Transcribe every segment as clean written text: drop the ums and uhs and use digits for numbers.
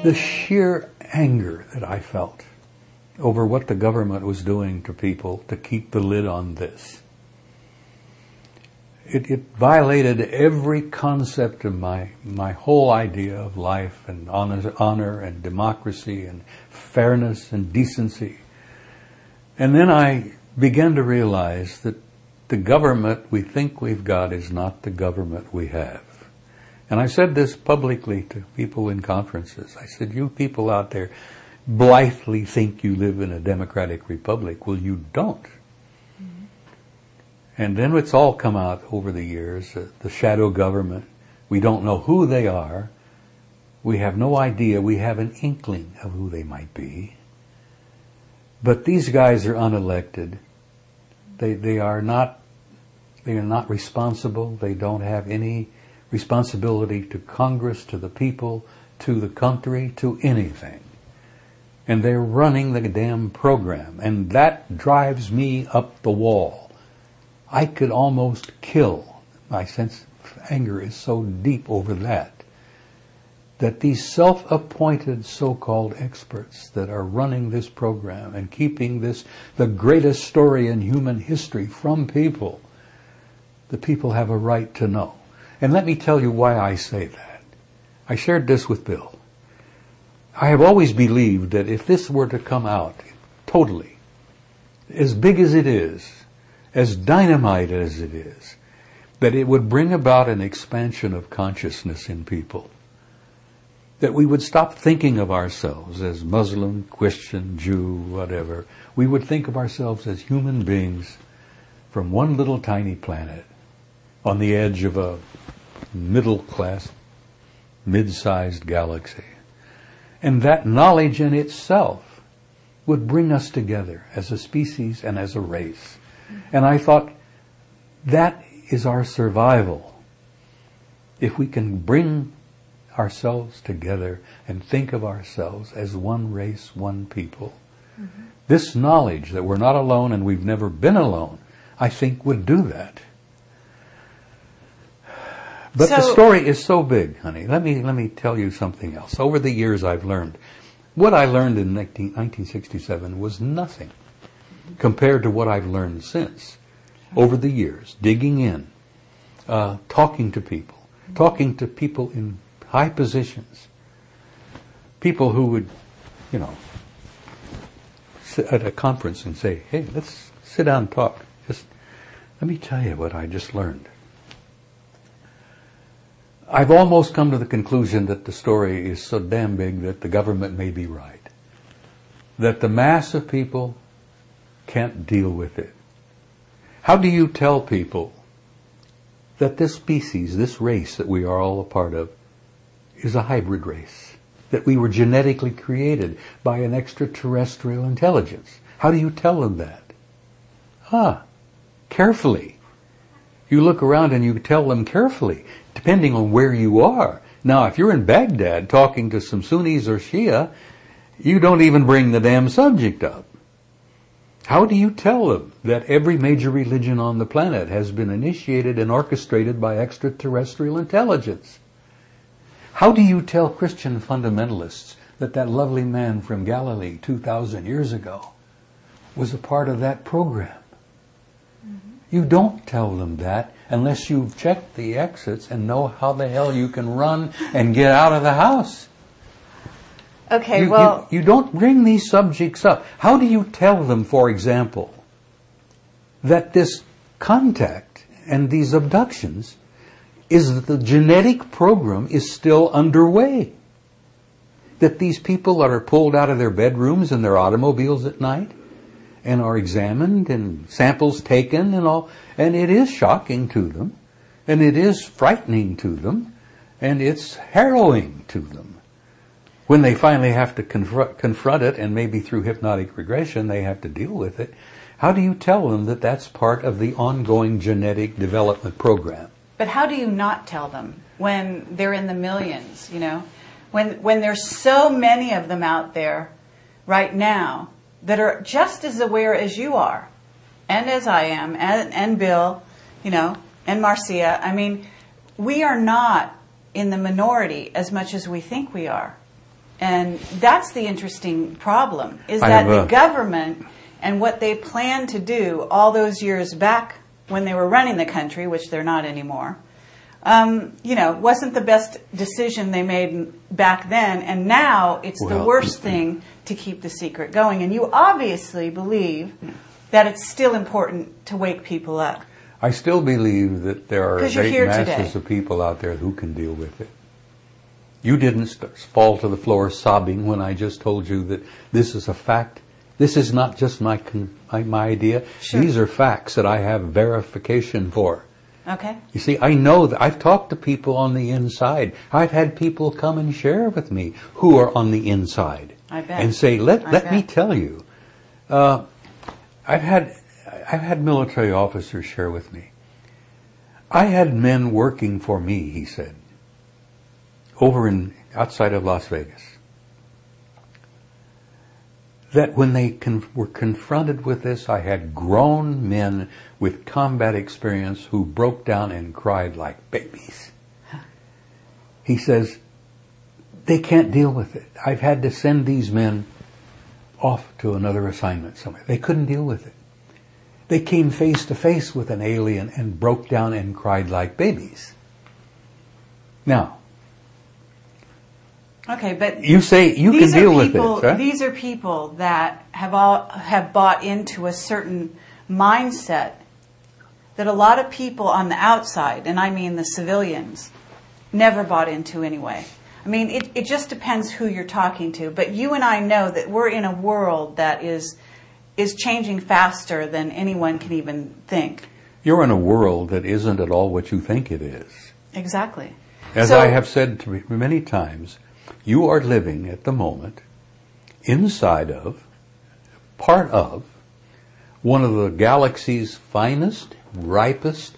The sheer anger that I felt over what the government was doing to people to keep the lid on this. It violated every concept of my whole idea of life and honor and democracy and fairness and decency. And then I began to realize that the government we think we've got is not the government we have. And I said this publicly to people in conferences. I said, you people out there blithely think you live in a democratic republic. Well, you don't. Mm-hmm. And then it's all come out over the years, the shadow government. We don't know who they are. We have no idea. We have an inkling of who they might be. But these guys are unelected. They are not responsible. They don't have any responsibility to Congress, to the people, to the country, to anything. And they're running the damn program. And that drives me up the wall. I could almost kill. My sense of anger is so deep over that these self-appointed so-called experts that are running this program and keeping this the greatest story in human history from people, the people have a right to know. And let me tell you why I say that. I shared this with Bill. I have always believed that if this were to come out totally, as big as it is, as dynamite as it is, that it would bring about an expansion of consciousness in people. That we would stop thinking of ourselves as Muslim, Christian, Jew, whatever. We would think of ourselves as human beings from one little tiny planet on the edge of a middle-class, mid-sized galaxy. And that knowledge in itself would bring us together as a species and as a race. And I thought, that is our survival. If we can bring ourselves together and think of ourselves as one race, one people. Mm-hmm. This knowledge that we're not alone and we've never been alone, I think would do that. But the story is so big, honey. Let me tell you something else. Over the years I've learned. What I learned in 1967 was nothing compared to what I've learned since. Over the years, digging in, talking to people in high positions, people who would, sit at a conference and say, hey, let's sit down and talk. Just let me tell you what I just learned. I've almost come to the conclusion that the story is so damn big that the government may be right. That the mass of people can't deal with it. How do you tell people that this species, this race that we are all a part of, is a hybrid race? That we were genetically created by an extraterrestrial intelligence? How do you tell them that? Carefully. You look around and you tell them carefully, depending on where you are. Now, if you're in Baghdad talking to some Sunnis or Shia, you don't even bring the damn subject up. How do you tell them that every major religion on the planet has been initiated and orchestrated by extraterrestrial intelligence? How do you tell Christian fundamentalists that lovely man from Galilee 2,000 years ago was a part of that program? You don't tell them that unless you've checked the exits and know how the hell you can run and get out of the house. Okay, you don't bring these subjects up. How do you tell them, for example, that this contact and these abductions is that the genetic program is still underway? That these people are pulled out of their bedrooms and their automobiles at night and are examined and samples taken and all. And it is shocking to them. And it is frightening to them. And it's harrowing to them. When they finally have to confront it, and maybe through hypnotic regression they have to deal with it, how do you tell them that that's part of the ongoing genetic development program? But how do you not tell them when they're in the millions, When there's so many of them out there right now that are just as aware as you are, and as I am, and Bill, and Marcia. I mean, we are not in the minority as much as we think we are. And that's the interesting problem, is I that have the government and what they planned to do all those years back when they were running the country, which they're not anymore, wasn't the best decision they made back then. And now it's the worst thing to keep the secret going. And you obviously believe that it's still important to wake people up. I still believe that there are 'Cause you're great here masses today. of people out there who can deal with it. You didn't fall to the floor sobbing when I just told you that this is a fact. This is not just my idea. Sure. These are facts that I have verification for. Okay? You see, I know that I've talked to people on the inside. I've had people come and share with me who are on the inside. I bet. And say, let me bet. tell you. I've had military officers share with me. I had men working for me, he said, outside of Las Vegas, that when they were confronted with this, I had grown men with combat experience who broke down and cried like babies. He says, they can't deal with it. I've had to send these men off to another assignment somewhere. They couldn't deal with it. They came face to face with an alien and broke down and cried like babies. Now, Okay, but you say you can deal with this, right? These are people that have bought into a certain mindset that a lot of people on the outside, and I mean the civilians, never bought into anyway. I mean, it just depends who you're talking to. But you and I know that we're in a world that is changing faster than anyone can even think. You're in a world that isn't at all what you think it is. Exactly. As I have said to you many times, you are living at the moment inside of, part of, one of the galaxy's finest, ripest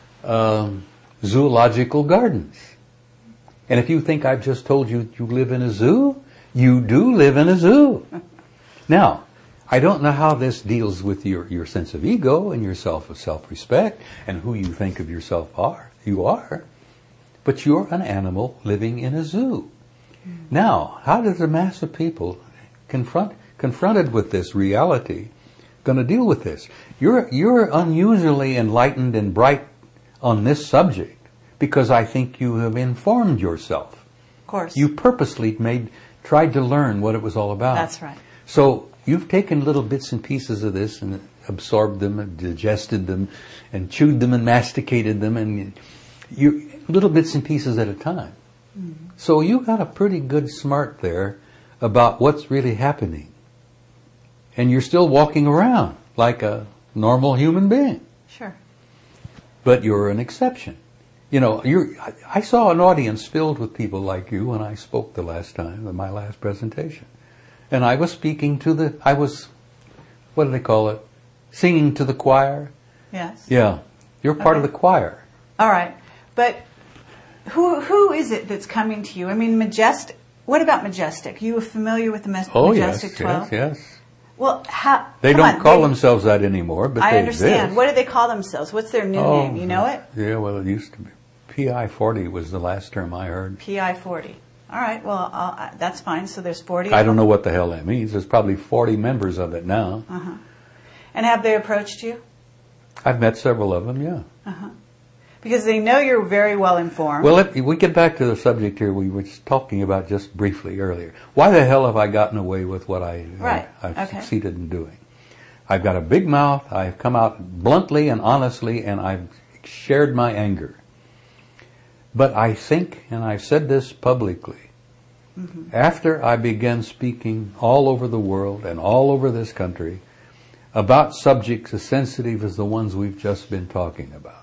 zoological gardens. And if you think I've just told you you live in a zoo, you do live in a zoo. Now, I don't know how this deals with your sense of ego and your self-respect and who you think of yourself you are. But you're an animal living in a zoo. Now, how does a mass of people confronted with this reality going to deal with this? You're unusually enlightened and bright on this subject because I think you have informed yourself. Of course. You purposely tried to learn what it was all about. That's right. So you've taken little bits and pieces of this and absorbed them and digested them and chewed them and masticated them and you little bits and pieces at a time. Mm-hmm. So you got a pretty good smart there about what's really happening. And you're still walking around like a normal human being. Sure. But you're an exception. You know, I saw an audience filled with people like you when I spoke the last time, in my last presentation. And I was speaking what do they call it? Singing to the choir? Yes. Yeah. You're part of the choir. All right. But who is it that's coming to you? I mean, Majestic. What about Majestic? You familiar with the Majestic 12? Yes. Well, they don't call themselves that anymore, but I they understand. exist. What do they call themselves? What's their new name? You know it? Yeah, well, it used to be. PI-40 was the last term I heard. PI-40. All right, well, that's fine. So there's 40 I don't know what the hell that means. There's probably 40 members of it now. Uh-huh. And have they approached you? I've met several of them, yeah. Uh-huh. Because they know you're very well informed. Well, we get back to the subject here we were talking about just briefly earlier. Why the hell have I gotten away with what I've succeeded in doing? I've got a big mouth. I've come out bluntly and honestly, and I've shared my anger. But I think, and I've said this publicly, after I began speaking all over the world and all over this country about subjects as sensitive as the ones we've just been talking about,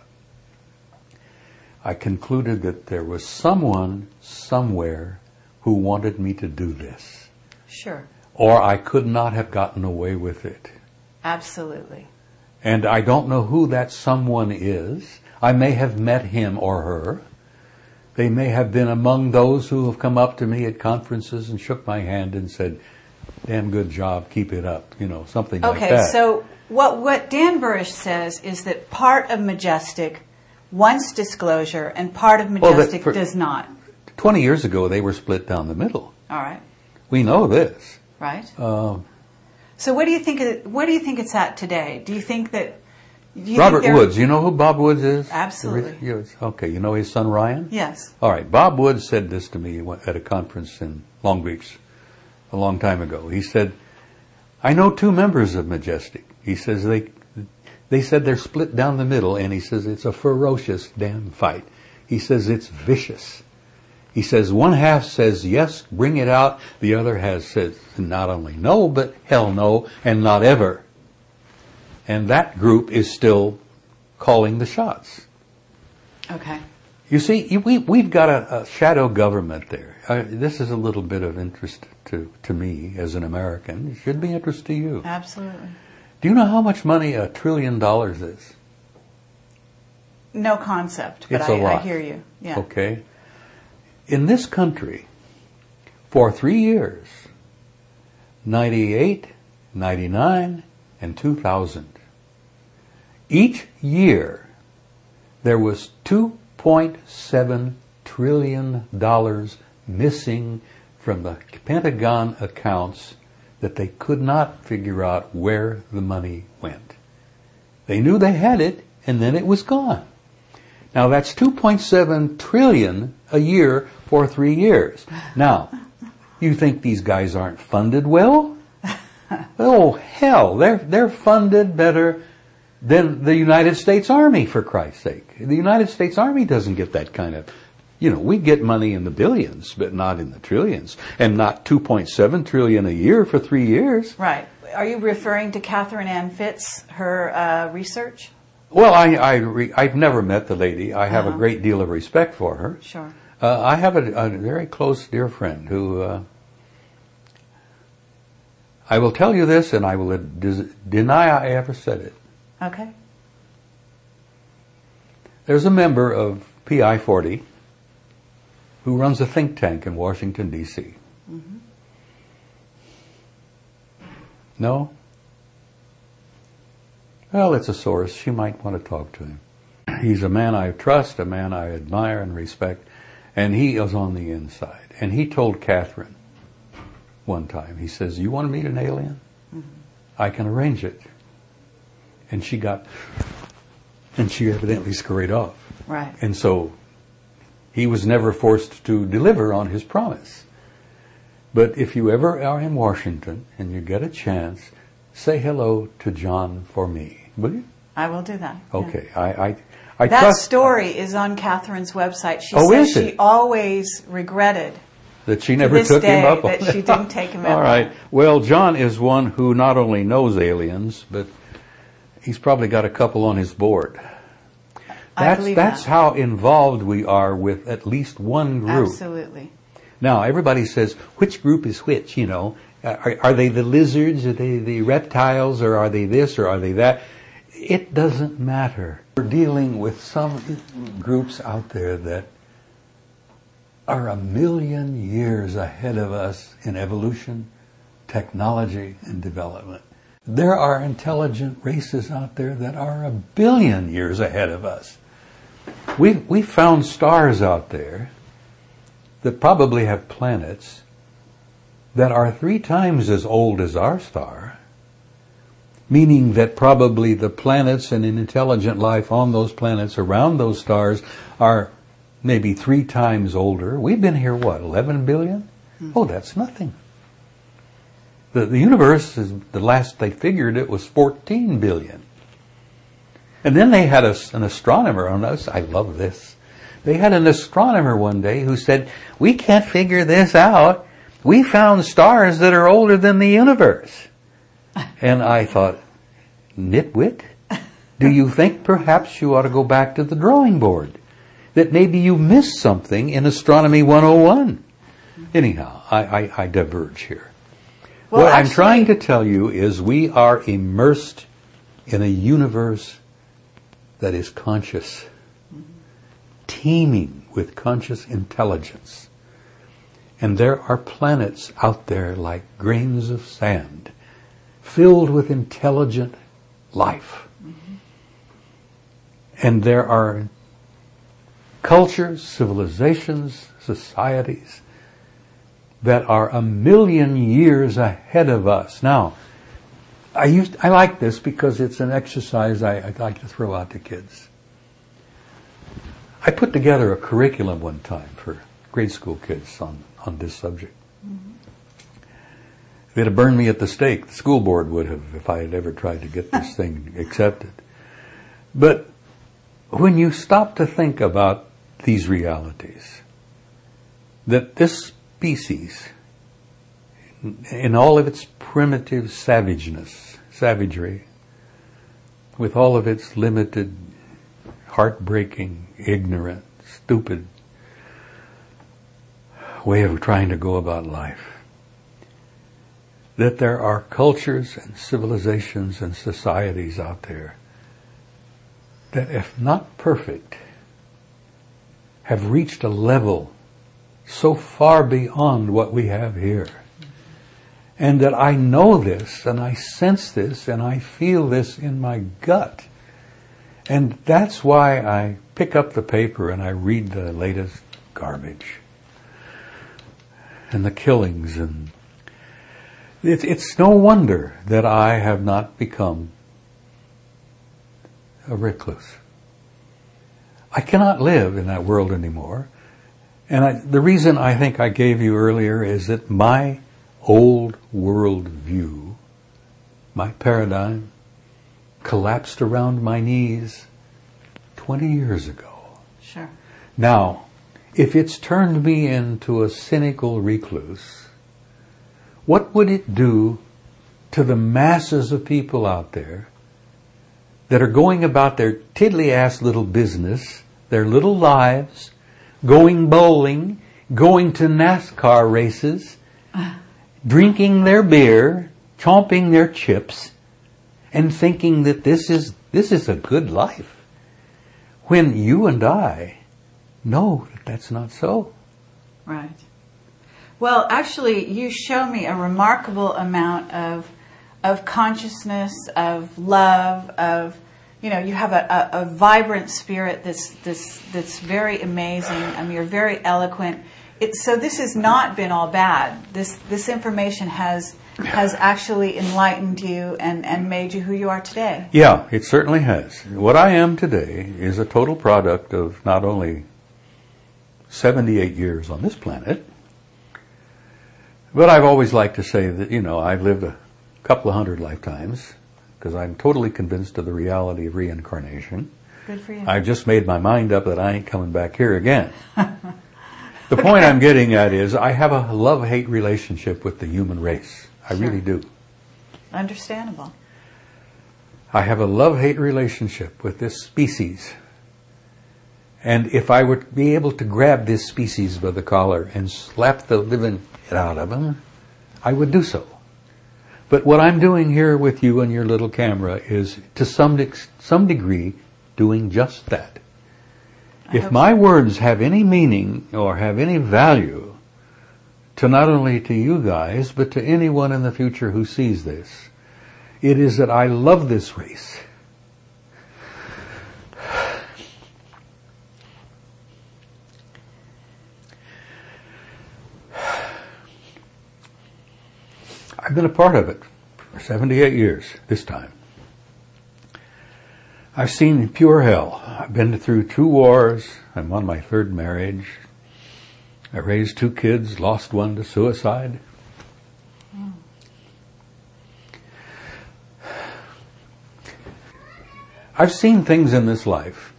I concluded that there was someone somewhere who wanted me to do this. Sure. Or I could not have gotten away with it. Absolutely. And I don't know who that someone is. I may have met him or her. They may have been among those who have come up to me at conferences and shook my hand and said, damn good job, keep it up, something like that. Okay, so what Dan Burish says is that part of Majestic wants disclosure and part of Majestic does not. 20 years ago, they were split down the middle. All right. We know this. Right. So what do you think? What do you think it's at today? Do you think that? Robert Woods. You know who Bob Woods is? Absolutely. Okay. You know his son Ryan? Yes. All right. Bob Woods said this to me at a conference in Long Beach a long time ago. He said, "I know two members of Majestic." He says they said they're split down the middle, and he says it's a ferocious damn fight. He says it's vicious. He says one half says yes, bring it out. The other half says not only no, but hell no, and not ever. And that group is still calling the shots. Okay. You see, we've got a shadow government there. This is a little bit of interest to me as an American. It should be interest to you. Absolutely. Do you know how much money $1 trillion is? No concept, but It's a lot. I hear you. Yeah. Okay. In this country, for 3 years, 98, 99, and 2000, each year there was $2.7 trillion missing from the Pentagon accounts that they could not figure out where the money went. They knew they had it, and then it was gone. Now that's 2.7 trillion a year for 3 years. Now, you think these guys aren't funded well? Oh hell, they're funded better than the United States Army, for Christ's sake. The United States Army doesn't get that kind of, we get money in the billions, but not in the trillions, and not 2.7 trillion a year for 3 years. Right. Are you referring to Catherine Ann Fitz, her research? Well, I've never met the lady. I have a great deal of respect for her. Sure. I have a very close dear friend who, I will tell you this, and I will deny I ever said it. Okay. There's a member of PI 40 who runs a think tank in Washington, D.C. Mm-hmm. No? Well, it's a source. She might want to talk to him. He's a man I trust, a man I admire and respect, and he is on the inside. And he told Catherine one time, he says, "You want to meet an alien? Mm-hmm. I can arrange it." And she evidently scurried off. Right. And so he was never forced to deliver on his promise. But if you ever are in Washington and you get a chance, say hello to John for me. Will you? I will do that. Okay. Yeah. I that trust story is on Catherine's website. She is says it? She always regretted that she never took him up on that she didn't take him up. All right. Well, John is one who not only knows aliens, but he's probably got a couple on his board. That's how involved we are with at least one group. Absolutely. Now, everybody says, which group is which, Are they the lizards? Are they the reptiles? Or are they this? Or are they that? It doesn't matter. We're dealing with some groups out there that are 1 million years ahead of us in evolution, technology, and development. There are intelligent races out there that are 1 billion years ahead of us. We found stars out there that probably have planets that are 3 times as old as our star, meaning that probably the planets and intelligent life on those planets around those stars are maybe 3 times older. We've been here, 11 billion? Mm-hmm. Oh, that's nothing. The universe, the last they figured it was 14 billion. And then they had an astronomer on us. I love this. They had an astronomer one day who said, "We can't figure this out. We found stars that are older than the universe." And I thought, nitwit, do you think perhaps you ought to go back to the drawing board? That maybe you missed something in Astronomy 101. Anyhow, I diverge here. Well, what I'm trying to tell you is we are immersed in a universe that is conscious, teeming with conscious intelligence. And there are planets out there like grains of sand, filled with intelligent life. Mm-hmm. And there are cultures, civilizations, societies that are a million years ahead of us. Now, I like this because it's an exercise I like to throw out to kids. I put together a curriculum one time for grade school kids on this subject. They'd have burned me at the stake. The school board would have if I had ever tried to get this thing accepted. But when you stop to think about these realities, that this species, in all of its primitive savagery, with all of its limited, heartbreaking, ignorant, stupid way of trying to go about life, that there are cultures and civilizations and societies out there that, if not perfect, have reached a level so far beyond what we have here. And that I know this, and I sense this, and I feel this in my gut. And that's why I pick up the paper and I read the latest garbage. And the killings, and it's no wonder that I have not become a recluse. I cannot live in that world anymore. And the reason I think I gave you earlier is that my old world view, my paradigm, collapsed around my knees 20 years ago. Sure. Now, if it's turned me into a cynical recluse, what would it do to the masses of people out there that are going about their tiddly-ass little business, their little lives, going bowling, going to NASCAR races, drinking their beer, chomping their chips, and thinking that this is a good life, when you and I know that that's not so. Right. Well, actually, you show me a remarkable amount of consciousness, of love, of, you have a vibrant spirit that's very amazing. I mean, you're very eloquent. So this has not been all bad. This information has actually enlightened you and made you who you are today. Yeah, it certainly has. What I am today is a total product of not only 78 years on this planet, but I've always liked to say that, I've lived a couple of hundred lifetimes, because I'm totally convinced of the reality of reincarnation. Good for you. I've just made my mind up that I ain't coming back here again. The point I'm getting at is I have a love-hate relationship with the human race. I really do. Understandable. I have a love-hate relationship with this species. And if I were to be able to grab this species by the collar and slap the living shit out of them, I would do so. But what I'm doing here with you and your little camera is, to some degree, doing just that. If my words have any meaning or have any value to not only to you guys, but to anyone in the future who sees this, it is that I love this race. I've been a part of it for 78 years this time. I've seen pure hell. I've been through 2 wars. I'm on my 3rd marriage. I raised 2 kids, lost one to suicide. I've seen things in this life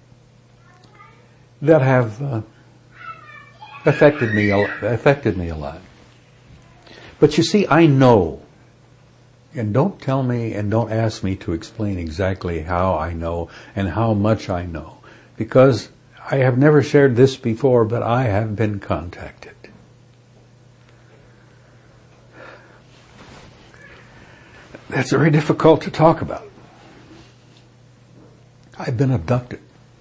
that have affected me a lot. But you see, I know, and don't tell me and don't ask me to explain exactly how I know and how much I know, because I have never shared this before, but I have been contacted. That's very difficult to talk about. I've been abducted.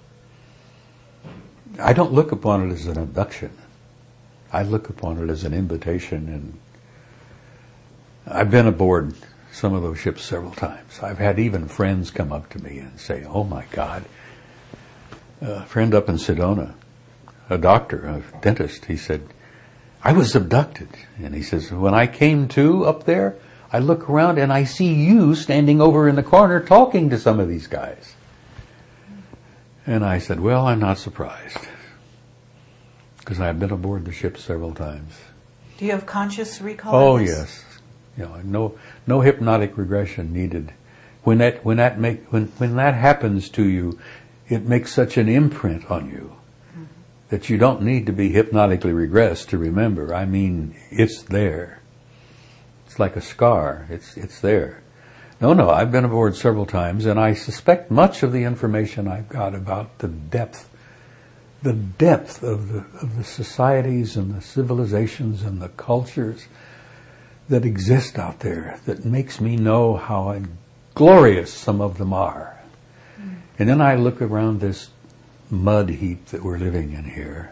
I don't look upon it as an abduction. I look upon it as an invitation, and I've been aboard some of those ships several times. I've had even friends come up to me and say, "Oh my God." A friend up in Sedona, a doctor, a dentist, he said, I was abducted. And he says, when I came to up there, I look around and I see you standing over in the corner talking to some of these guys. And I said, well, I'm not surprised, because I've been aboard the ship several times. Do you have conscious recall? Oh, yes. No hypnotic regression needed. When that happens to you, it makes such an imprint on you that you don't need to be hypnotically regressed to remember. I mean, it's there. It's like a scar. It's there. No, I've been aboard several times, and I suspect much of the information I've got about the depth of the societies and the civilizations and the cultures that exist out there, that makes me know how glorious some of them are. And then I look around this mud heap that we're living in here,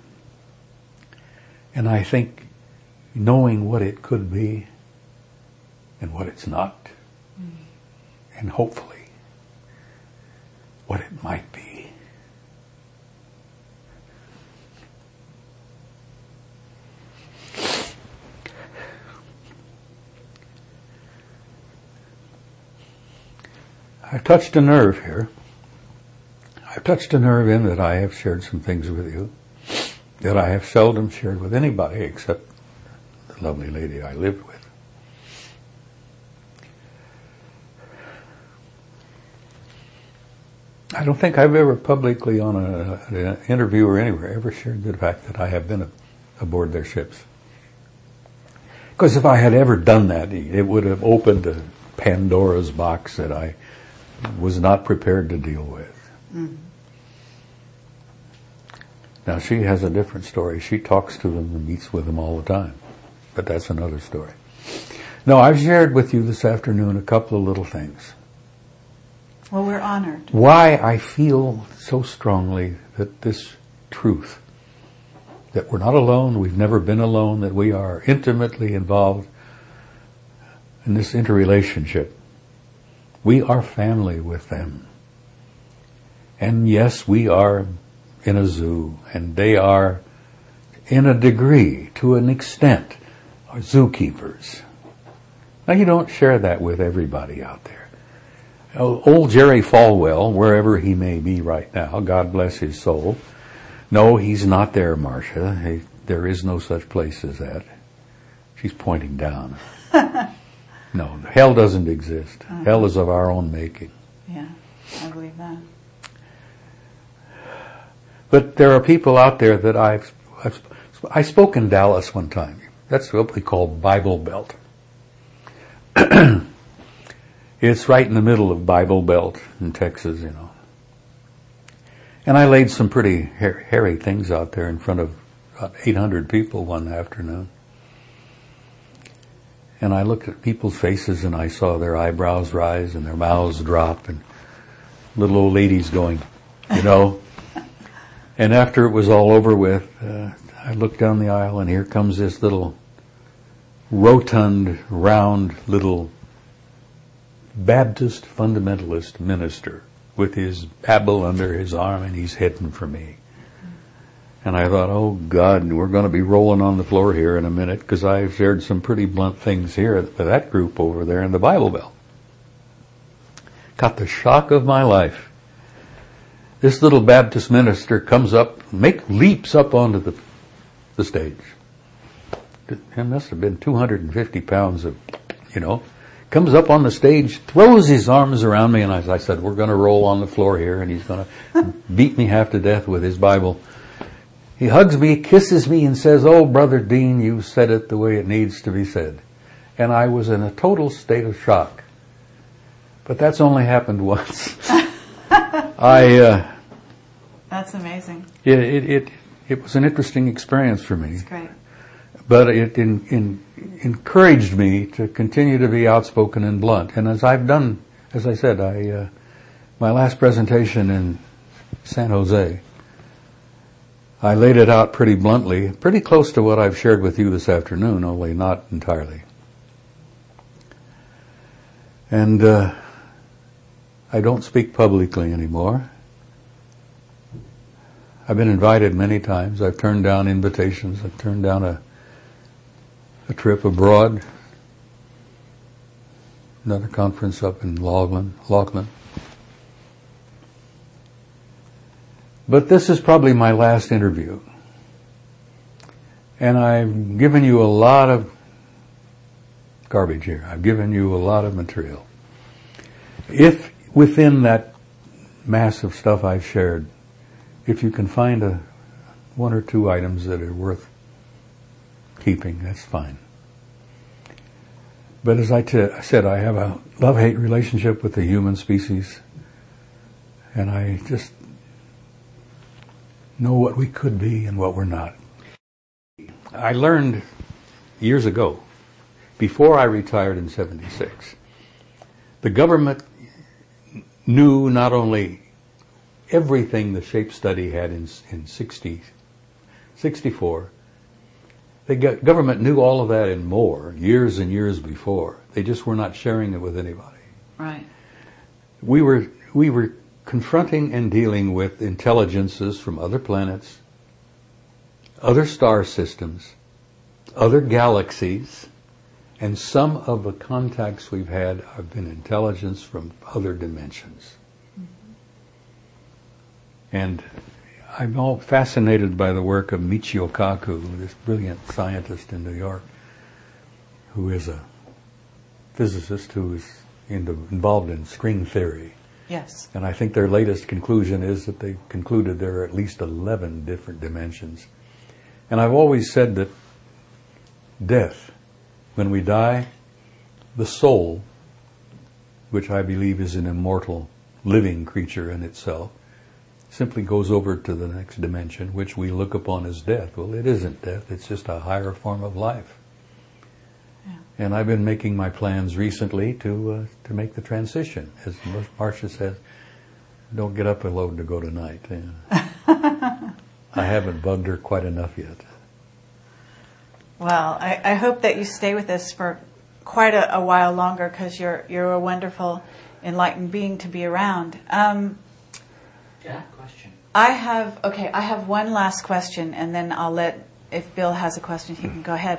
and I think, knowing what it could be and what it's not, and hopefully what it might be. I've touched a nerve here. I've touched a nerve in that I have shared some things with you that I have seldom shared with anybody except the lovely lady I lived with. I don't think I've ever publicly on an interview or anywhere ever shared the fact that I have been aboard their ships. Because if I had ever done that, it would have opened a Pandora's box that I was not prepared to deal with. Mm-hmm. Now, she has a different story. She talks to them and meets with them all the time. But that's another story. No, I've shared with you this afternoon a couple of little things. Well, we're honored. Why I feel so strongly that this truth, that we're not alone, we've never been alone, that we are intimately involved in this interrelationship. We are family with them. And yes, we are in a zoo, and they are, in a degree, to an extent, are zookeepers. Now, you don't share that with everybody out there. Old Jerry Falwell, wherever he may be right now, God bless his soul. No, he's not there, Marcia. There is no such place as that. She's pointing down. No, hell doesn't exist. Uh-huh. Hell is of our own making. Yeah, I believe that. But there are people out there that I spoke in Dallas one time. That's what we call Bible Belt. It's right in the middle of Bible Belt in Texas, you know. And I laid some pretty hairy things out there in front of about 800 people one afternoon. And I looked at people's faces and I saw their eyebrows rise and their mouths drop and little old ladies going, you know. And after it was all over with, I looked down the aisle and here comes this little rotund, round little Baptist fundamentalist minister with his Bible under his arm, and he's heading for me. And I thought, oh God, we're going to be rolling on the floor here in a minute, because I've shared some pretty blunt things here with that group over there in the Bible Belt. Got the shock of my life. This little Baptist minister comes up, leaps up onto the stage. It must have been 250 pounds of, you know, comes up on the stage, throws his arms around me, and as I said, we're going to roll on the floor here, and he's going to beat me half to death with his Bible. He hugs me, kisses me, and says, oh, Brother Dean, you said it the way it needs to be said. And I was in a total state of shock. But that's only happened once. That's amazing. It was an interesting experience for me. That's great. But it encouraged me to continue to be outspoken and blunt. And as I've done, as I said, my last presentation in San Jose, I laid it out pretty bluntly, pretty close to what I've shared with you this afternoon, only not entirely. And I don't speak publicly anymore. I've been invited many times. I've turned down invitations. I've turned down a trip abroad, another conference up in Lachlan. But this is probably my last interview. And I've given you a lot of garbage here. I've given you a lot of material. If within that mass of stuff I've shared, if you can find one or two items that are worth keeping, that's fine. But as I said, I have a love-hate relationship with the human species, and I just know what we could be and what we're not. I learned years ago, before I retired in 76, the government knew not only everything the shape study had in 64, the government knew all of that and more years and years before. They just were not sharing it with anybody. Right. We were confronting and dealing with intelligences from other planets, other star systems, other galaxies, and some of the contacts we've had have been intelligence from other dimensions. Mm-hmm. And I'm all fascinated by the work of Michio Kaku, this brilliant scientist in New York, who is a physicist who is involved in string theory. Yes. And I think their latest conclusion is that they concluded there are at least 11 different dimensions. And I've always said that death, when we die, the soul, which I believe is an immortal living creature in itself, simply goes over to the next dimension, which we look upon as death. Well, it isn't death, it's just a higher form of life. Yeah. And I've been making my plans recently to make the transition. As Marcia says, don't get up alone to go tonight. Yeah. I haven't bugged her quite enough yet. Well, I hope that you stay with us for quite a while longer, because you're a wonderful, enlightened being to be around. Question. I have one last question, and then I'll let, if Bill has a question, he can go ahead.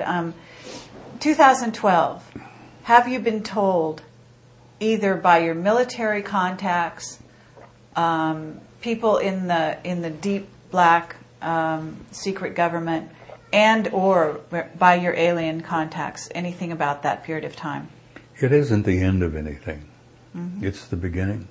2012, have you been told, either by your military contacts, people in the deep black secret government, and or by your alien contacts, anything about that period of time? It isn't the end of anything. Mm-hmm. It's the beginning.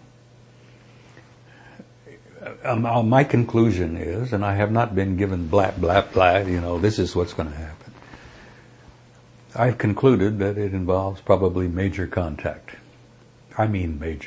My conclusion is, and I have not been given blah, blah, blah, this is what's going to happen. I've concluded that it involves probably major contact. I mean major.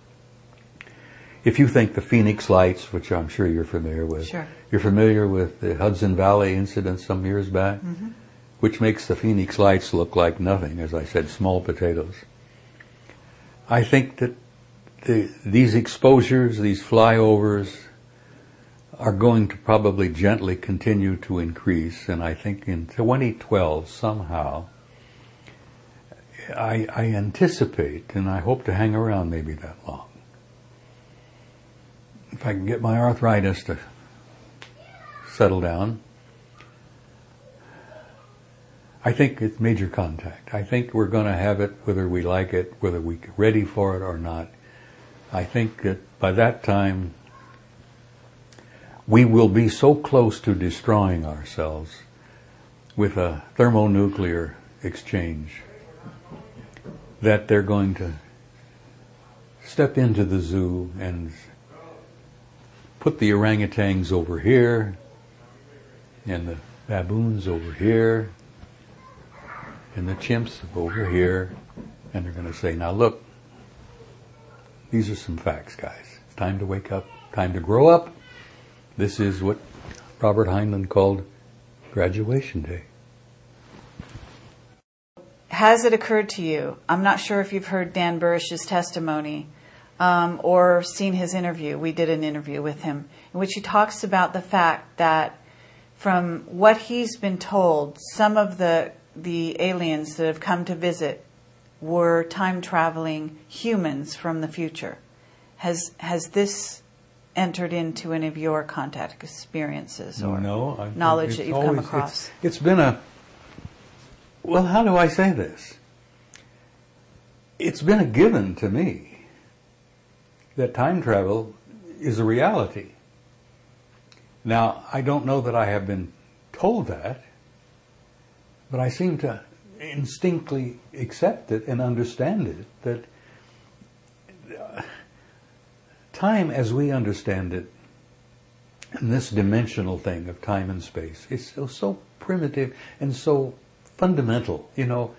If you think the Phoenix Lights, which I'm sure you're familiar with, sure. You're familiar with the Hudson Valley incident some years back, mm-hmm. which makes the Phoenix Lights look like nothing, as I said, small potatoes. I think that these exposures, these flyovers, are going to probably gently continue to increase, and I think in 2012 somehow, I anticipate, and I hope to hang around maybe that long. If I can get my arthritis to settle down, I think it's major contact. I think we're going to have it whether we like it, whether we're ready for it or not. I think that by that time, we will be so close to destroying ourselves with a thermonuclear exchange that they're going to step into the zoo and put the orangutans over here and the baboons over here and the chimps over here, and they're going to say, now look, these are some facts, guys. It's time to wake up, time to grow up. This is what Robert Heinlein called graduation day. Has it occurred to you, I'm not sure if you've heard Dan Burrish's testimony or seen his interview. We did an interview with him in which he talks about the fact that from what he's been told, some of the aliens that have come to visit were time-traveling humans from the future. Has this entered into any of your contact experiences or knowledge that you've come across? It's been Well, how do I say this? It's been a given to me that time travel is a reality. Now, I don't know that I have been told that, but I seem to instinctively accept it and understand it, that time as we understand it, and this dimensional thing of time and space, is so primitive and so fundamental. You know,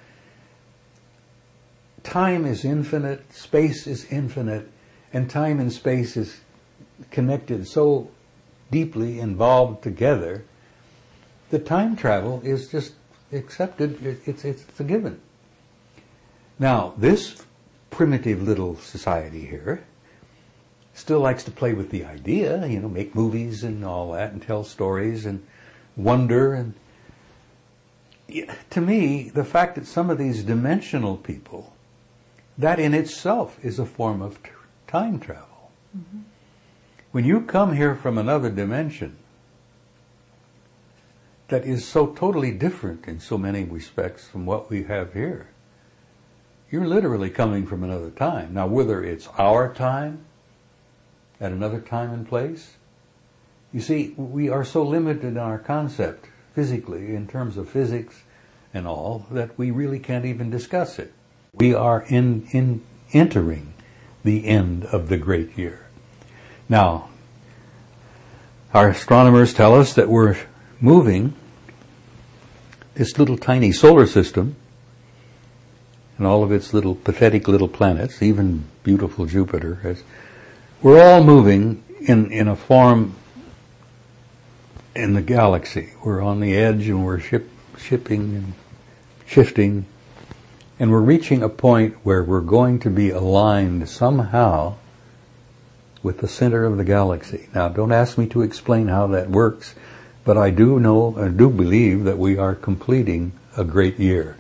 time is infinite, space is infinite, and time and space is connected so deeply involved together that time travel is just accepted. It's a given. Now, this primitive little society here still likes to play with the idea, you know, make movies and all that and tell stories and wonder. And to me, the fact that some of these dimensional people, that in itself is a form of time travel. Mm-hmm. When you come here from another dimension that is so totally different in so many respects from what we have here, you're literally coming from another time. Now, whether it's our time at another time and place, you see, we are so limited in our concept physically, in terms of physics and all, that we really can't even discuss it. We are entering the end of the great year. Now, our astronomers tell us that we're moving this little tiny solar system and all of its little pathetic little planets, even beautiful Jupiter, we're all moving in a form in the galaxy. We're on the edge and we're shipping and shifting, and we're reaching a point where we're going to be aligned somehow with the center of the galaxy. Now, don't ask me to explain how that works, but I do know and do believe that we are completing a great year.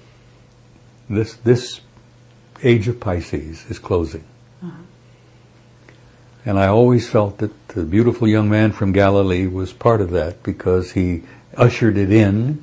This age of Pisces is closing. Uh-huh. And I always felt that the beautiful young man from Galilee was part of that, because he ushered it in,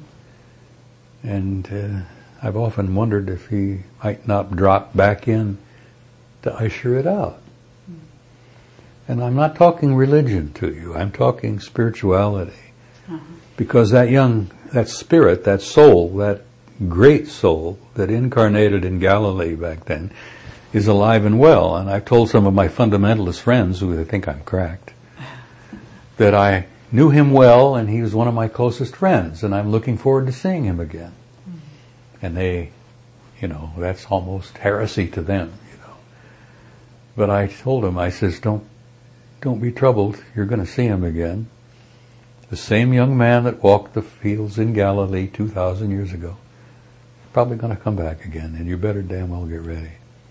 and I've often wondered if he might not drop back in to usher it out. And I'm not talking religion to you, I'm talking spirituality. Uh-huh. Because that spirit, that soul, that great soul that incarnated in Galilee back then is alive and well. And I've told some of my fundamentalist friends, who they think I'm cracked, that I knew him well and he was one of my closest friends, and I'm looking forward to seeing him again. Mm-hmm. And they, that's almost heresy to them, But I told him, I says, don't be troubled, you're going to see him again. The same young man that walked the fields in Galilee 2,000 years ago, probably going to come back again, and you better damn well get ready.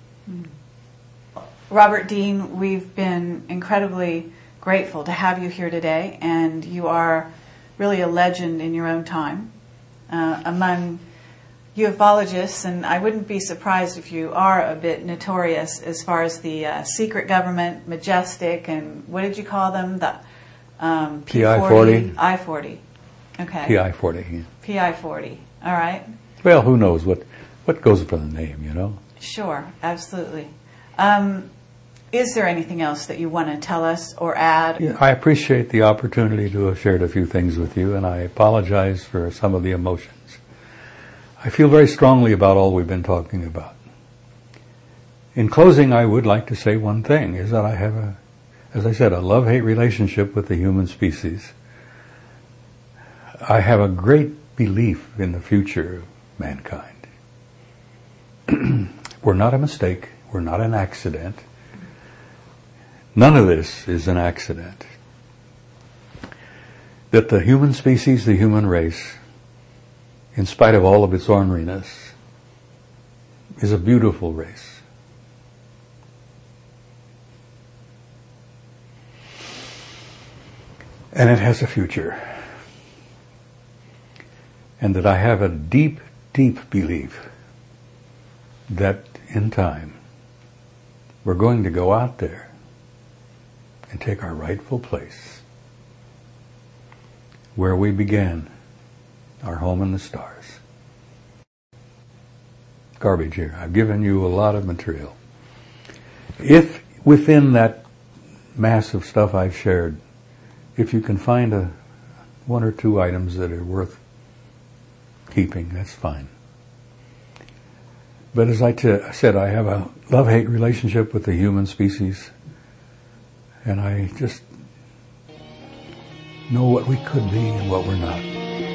Robert Dean, we've been incredibly grateful to have you here today, and you are really a legend in your own time among ufologists, and I wouldn't be surprised if you are a bit notorious as far as the secret government, Majestic, and what did you call them? The PI-40? I-40. Okay. PI-40, yeah. PI-40. All right. Well, who knows what goes for the name, Sure, absolutely. Is there anything else that you want to tell us or add? Yeah, I appreciate the opportunity to have shared a few things with you, and I apologize for some of the emotions. I feel very strongly about all we've been talking about. In closing, I would like to say one thing, is that I have as I said, a love-hate relationship with the human species. I have a great belief in the future of mankind. We're not a mistake. We're not an accident. None of this is an accident. That the human species, the human race, in spite of all of its orneriness, is a beautiful race. And it has a future. And that I have a deep, deep belief that in time we're going to go out there and take our rightful place where we began, our home in the stars. garbage here. I've given you a lot of material. If within that mass of stuff I've shared, if you can find one or two items that are worth keeping, that's fine. But as I said, I have a love-hate relationship with the human species, and I just know what we could be and what we're not.